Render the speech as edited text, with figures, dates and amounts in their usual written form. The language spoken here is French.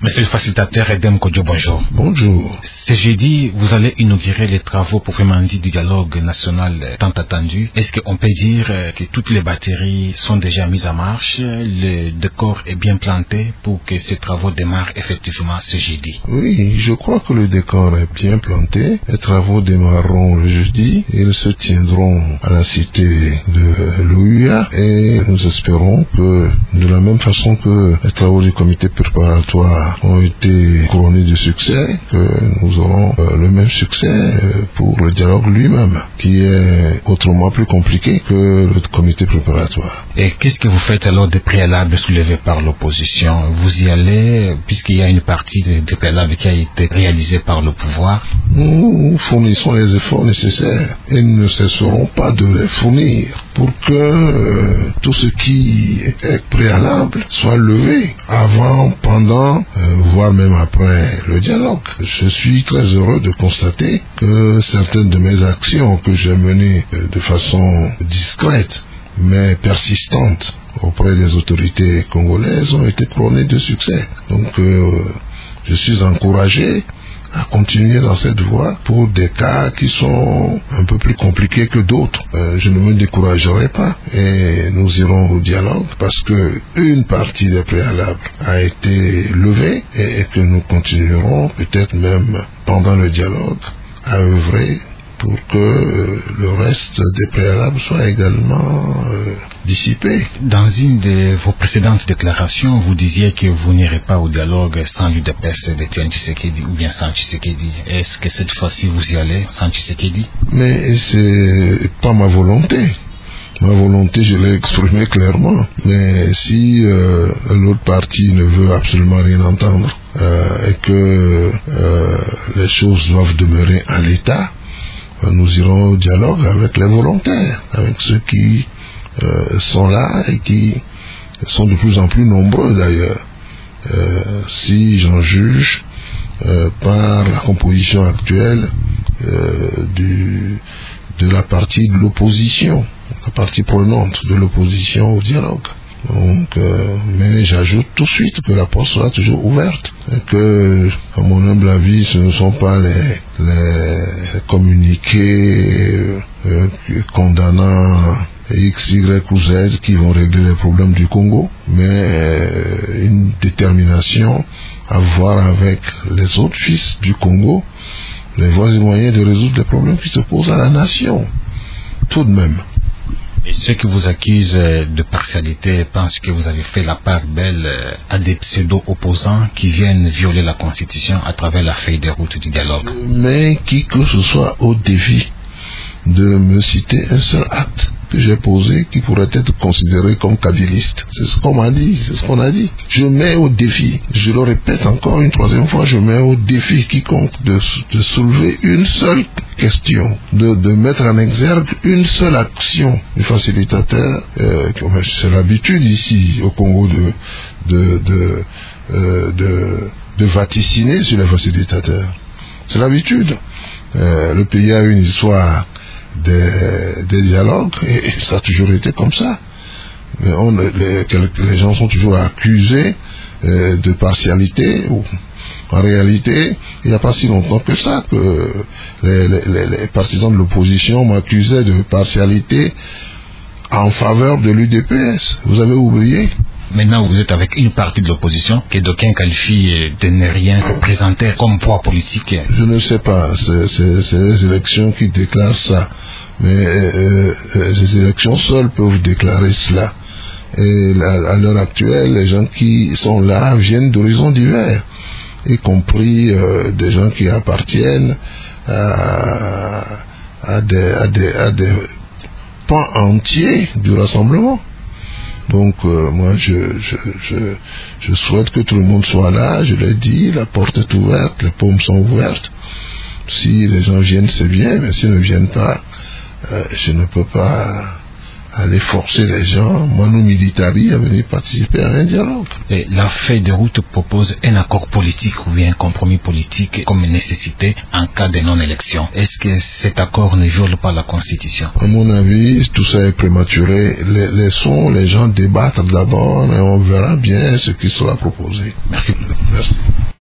Monsieur le facilitateur Edem Kodjo, bonjour. Bonjour. Ce jeudi, vous allez inaugurer les travaux proprement dit du dialogue national tant attendu. Est-ce qu'on peut dire que toutes les batteries sont déjà mises en marche, le décor est bien planté pour que ces travaux démarrent effectivement ce jeudi? Oui, je crois que le décor est bien planté. Les travaux démarreront le jeudi. Ils se tiendront à la cité de l'OUA et nous espérons que de la même façon que les travaux du comité préparatoire ont été couronnés de succès, que nous aurons le même succès pour le dialogue lui-même, qui est autrement plus compliqué que le comité préparatoire. Et qu'est-ce que vous faites alors des préalables soulevés par l'opposition? Vous y allez, puisqu'il y a une partie des préalables qui a été réalisée par le pouvoir? Nous fournissons les efforts nécessaires et nous ne cesserons pas de les fournir pour que tout ce qui est préalable soit levé avant, pendant, voire même après le dialogue. Je suis très heureux de constater que certaines de mes actions que j'ai menées de façon discrète mais persistante auprès des autorités congolaises ont été couronnées de succès. Donc je suis encouragé à continuer dans cette voie pour des cas qui sont un peu plus compliqués que d'autres. Je ne me découragerai pas et nous irons au dialogue parce que une partie des préalables a été levée et que nous continuerons peut-être même pendant le dialogue à œuvrer pour que le reste des préalables soit également dissipé. Dans une de vos précédentes déclarations, vous disiez que vous n'irez pas au dialogue sans l'UDPS d'Étienne Tshisekedi ou bien sans Tshisekedi. Est-ce que cette fois-ci vous y allez sans Tshisekedi? Mais c'est pas ma volonté. Ma volonté, je l'ai exprimée clairement. Mais si l'autre partie ne veut absolument rien entendre et que les choses doivent demeurer en l'état, nous irons au dialogue avec les volontaires, avec ceux qui sont là et qui sont de plus en plus nombreux d'ailleurs. Si j'en juge par la composition actuelle de la partie de l'opposition, la partie prenante de l'opposition au dialogue. Donc, mais j'ajoute tout de suite que la porte sera toujours ouverte et que, à mon humble avis, ce ne sont pas les communiqués condamnant X, Y ou Z qui vont régler les problèmes du Congo, mais une détermination à voir avec les autres fils du Congo les voies et moyens de résoudre les problèmes qui se posent à la nation, tout de même. Et ceux qui vous accusent de partialité pensent que vous avez fait la part belle à des pseudo-opposants qui viennent violer la Constitution à travers la feuille de route du dialogue. Mais qui que ce soit au défi de me citer un seul acte que j'ai posé qui pourrait être considéré comme kabiliste. C'est ce qu'on m'a dit, c'est ce qu'on a dit. Je mets au défi, je le répète encore une troisième fois, je mets au défi quiconque de soulever une seule question, de mettre en exergue une seule action du facilitateur. C'est l'habitude ici au Congo de vaticiner sur les facilitateurs. C'est l'habitude. Le pays a une histoire des dialogues et ça a toujours été comme ça. Les gens sont toujours accusés de partialité. En réalité, il n'y a pas si longtemps que ça que les partisans de l'opposition m'accusaient de partialité en faveur de l'UDPS. Vous avez oublié? Maintenant, vous êtes avec une partie de l'opposition que d'aucuns qualifient de ne rien représenter comme poids politique. Je ne sais pas, c'est les élections qui déclarent ça. Mais les élections seules peuvent déclarer cela. Et à l'heure actuelle, les gens qui sont là viennent d'horizons divers, y compris des gens qui appartiennent à des pans entiers du rassemblement. Donc moi je souhaite que tout le monde soit là, je l'ai dit, la porte est ouverte, les paumes sont ouvertes. Si les gens viennent, c'est bien, mais s'ils ne viennent pas, je ne peux pas aller forcer les gens, Manu Militari, à venir participer à un dialogue. Et la feuille de route propose un accord politique ou bien un compromis politique comme nécessité en cas de non-élection. Est-ce que cet accord ne viole pas la Constitution? À mon avis, tout ça est prématuré. Laissons les gens débattre d'abord et on verra bien ce qui sera proposé. Merci. Merci.